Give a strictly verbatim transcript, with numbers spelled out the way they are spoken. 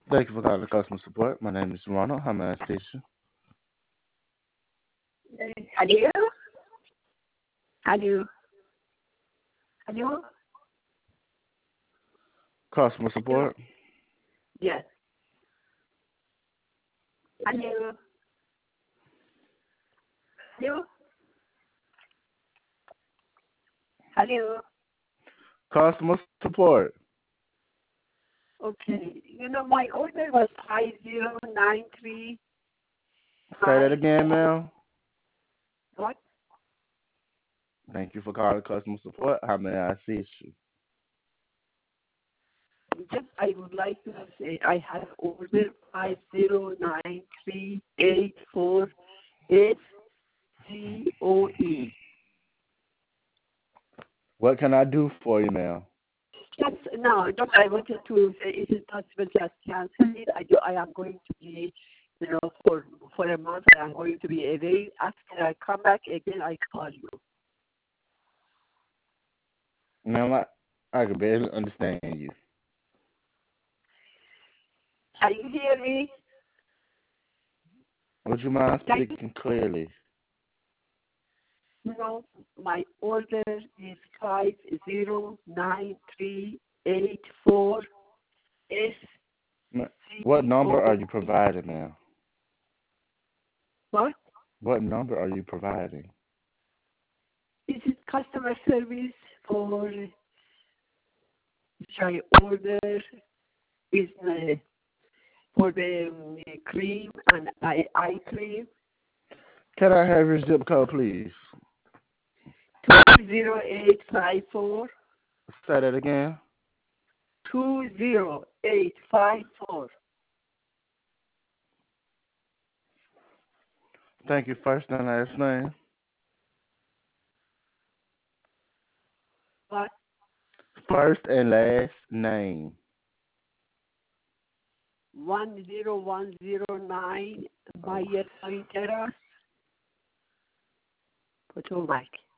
Thank you for calling customer support. My name is Ronald. How may I assist you? Hello? Hello? Hello? Customer Hello? support. Yes. Hello? Hello? Hello? Customer support. Okay. You know, my order was five zero nine three Say that five. again, ma'am. What? Thank you for calling customer support. How may I assist you? Just I would like to say I have ordered five zero nine three eight four S G O E. What can I do for you, ma'am? Just no, just I wanted to say, is it possible just cancel it? I do. I am going to be, you know, for for a month. I am going to be away. After I come back again, I call you. Ma'am, I, I can barely understand you. Can you hear me? Would you mind Can you? speaking clearly? You know, my order is five zero nine three eight four S Ma- What C number are O. you providing, ma'am? What? What number are you providing? This is customer service for which I order is uh, for the um, cream and eye, eye cream. Can I have your zip code, please? two zero eight five four. Say that again. two zero eight five four. Thank you. First and last name. What? First and last name. one zero one zero nine Bayer Terrace, Potomac.